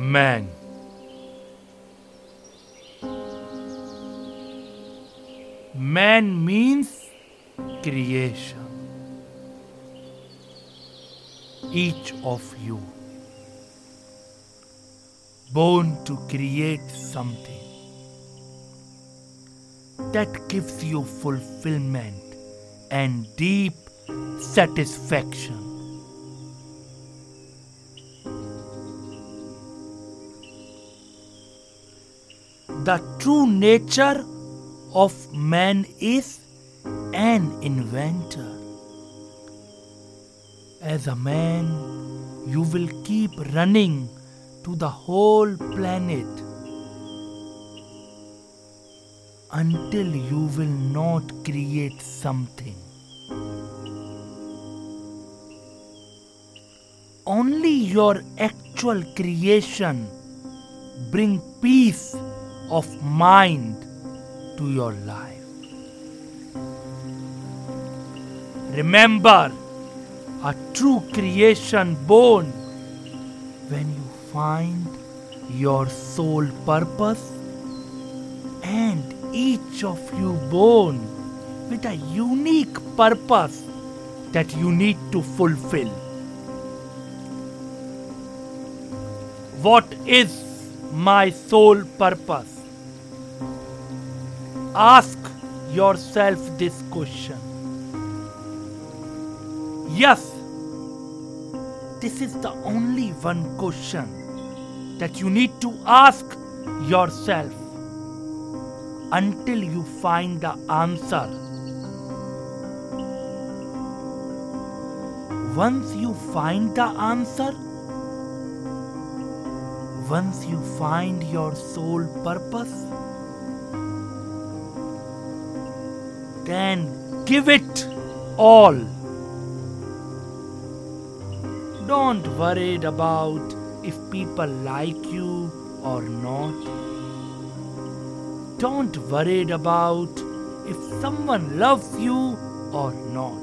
Man. Man means creation. Each of you born to create something that gives you fulfillment and deep satisfaction. The true nature of man is an inventor. As a man, you will keep running to the whole planet until you will not create something. Only your actual creation bring peace of mind to your life. Remember, a true creation born when you find your soul purpose, and each of you born with a unique purpose that you need to fulfill. What is my soul purpose? Ask yourself this question. Yes, this is the only one question that you need to ask yourself until you find the answer. Once you find the answer, once you find your soul purpose, then give it all. Don't worry about if people like you or not. Don't worry about if someone loves you or not.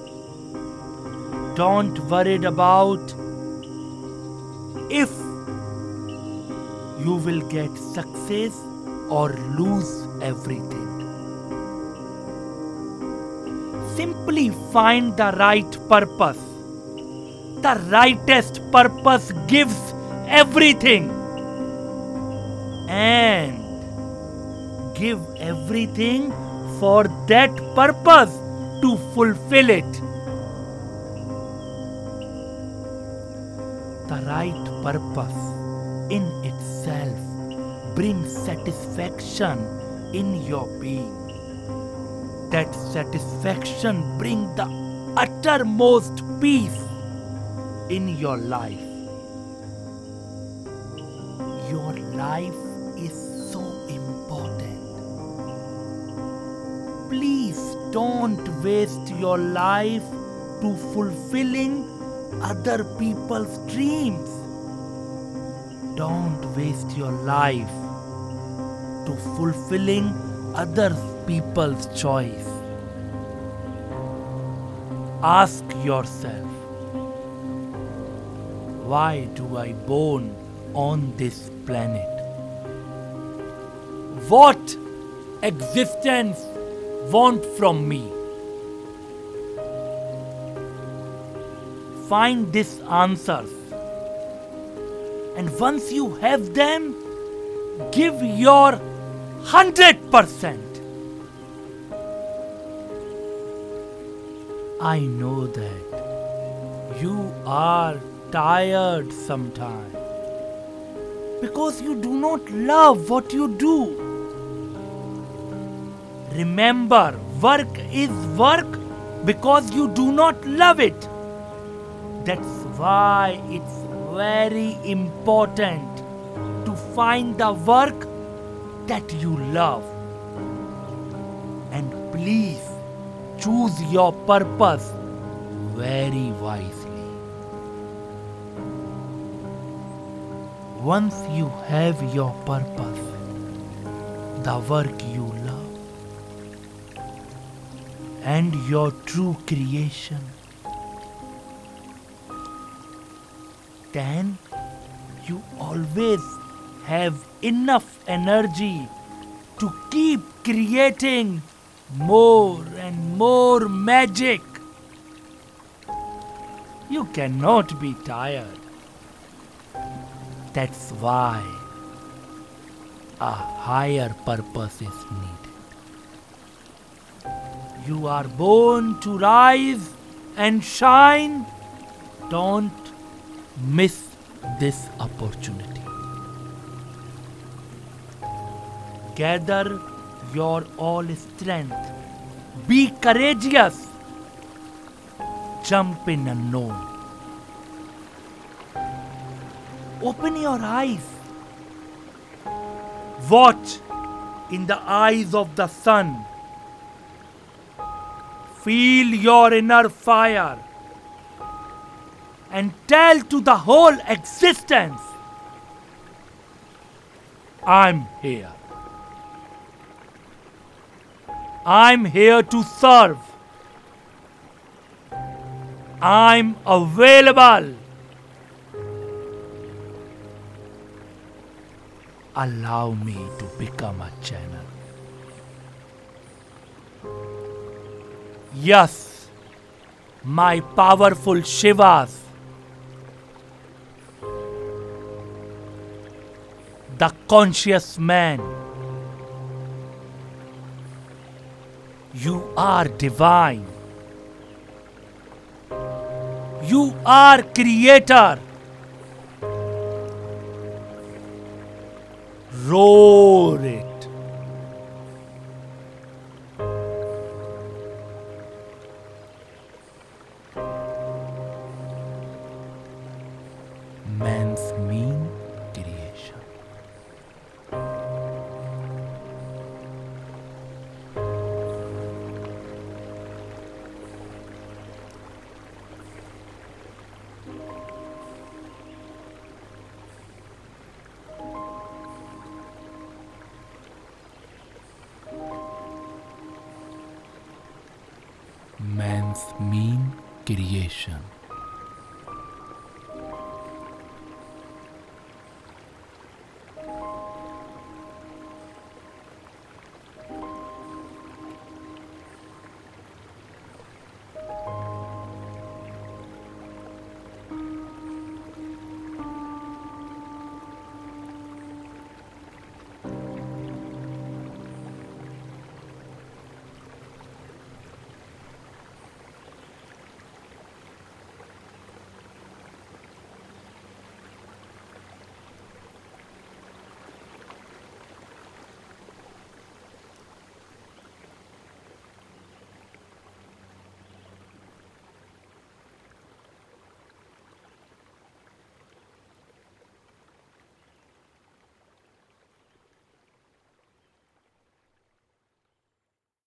Don't worry about if you will get success or lose everything. Simply find the right purpose. The rightest purpose gives everything. And give everything for that purpose to fulfill it. The right purpose in itself brings satisfaction in your being. That satisfaction brings the uttermost peace in your life. Your life is so important. Please don't waste your life to fulfilling other people's dreams. Don't waste your life to fulfilling other people's choice. Ask yourself, why do I born on this planet? What existence want from me? Find these answers, and once you have them, give your 100%. I know that you are tired sometimes because you do not love what you do. Remember, work is work because you do not love it. That's why it's very important to find the work that you love. And please choose your purpose very wisely. Once you have your purpose, the work you love, and your true creation, then you always have enough energy to keep creating more and more magic. You cannot be tired. That's why a higher purpose is needed. You are born to rise and shine. Don't miss this opportunity. Gather your all strength. Be courageous. Jump in unknown. Open your eyes. Watch in the eyes of the sun. Feel your inner fire and tell to the whole existence, I'm here. I'm here to serve. I'm available. Allow me to become a channel. Yes, my powerful Shivas, the conscious man, you are divine. You are creator. Roar it. Man's mean creation. Man's mean creation.